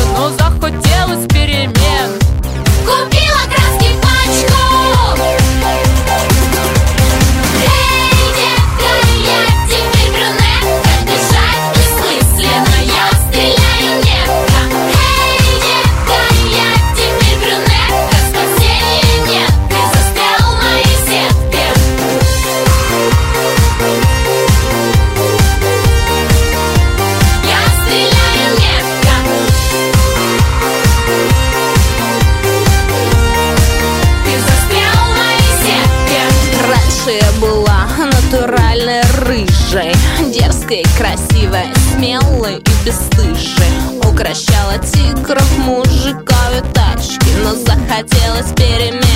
но захотелось перемен. Купила краски пачку. Эй, детка, я теперь брюнетка. Бежать бессмысленно, я стреляю метко. Эй, детка, я теперь брюнетка. Спасения нет, ты застрял в моей сетке. Я стреляю метко. Ты застрял в моей сетке. Раньше я была натуральной рыжей, дерзкой, красивой, смелой и бесстыжей. Укращала тигров, мужиков и тачки, но захотелось перемен.